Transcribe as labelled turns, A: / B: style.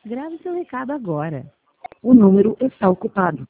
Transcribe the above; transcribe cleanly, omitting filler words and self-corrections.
A: Grave seu recado agora.
B: O número está ocupado.